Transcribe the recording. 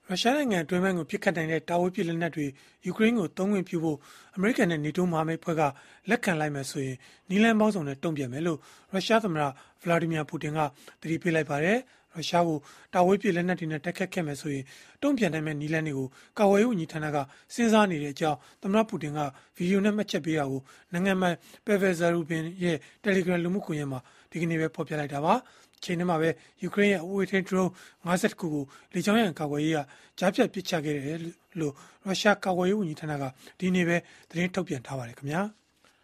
ရုရှားနိုင်ငံအတွင်းပိုင်းကိုပစ်ခတ်နိုင်တဲ့တာဝေးပစ်လက်နက်တွေယူကရိန်းကိုသုံးခွင့်ပြုဖို့အမေရိကန်နဲ့နေတိုးမဟာမိတ်ဖွဲ့ကလက်ခံလိုက်မယ်ဆိုရင်နီလန်ပေါင်းစုံနဲ့တုံ့ပြန်မယ်လို့ရုရှားသမ္မတဗလာဒီမီယာပူတင်ကသတိပေးလိုက်ပါတယ်။ရုရှားကိုတာဝေးပစ်လက်နက်တွေနဲ့တိုက်ခတ်ခဲ့မယ်ဆိုရင်တုံ့ပြန်နိုင်မဲ့နီလန်တွေကိုကာကွယ်ရေးဝန်ကြီးဌာနကစဉ်းစားနေတဲ့အကြောင်းသမ္မတပူတင်ကဗီဒီယိုနဲ့မှတ်ချက်ပေးတာကိုနိုင်ငံပိုင်ပယ်ဗယ်ဇာရူဘင်ရဲ့ Telegram လူမှုကွန်ရက်မှာဒီကနေ့ပဲဖော်ပြလိုက်တာပါ။ချိန်ထဲမှာပဲယူကရိန်းရဲ့အဝေးထိန်းဒရုန်း50ခုကိုလေကြောင်းရန်ကာကွယ်ရေးကကြားဖြတ်ပစ်ချခဲ့တယ်လို့ရုရှားကာကွယ်ရေးဝန်ကြီးဌာနကဒီနေ့ပဲသတင်းထုတ်ပြန်ထားပါတယ်ခင်ဗျာ။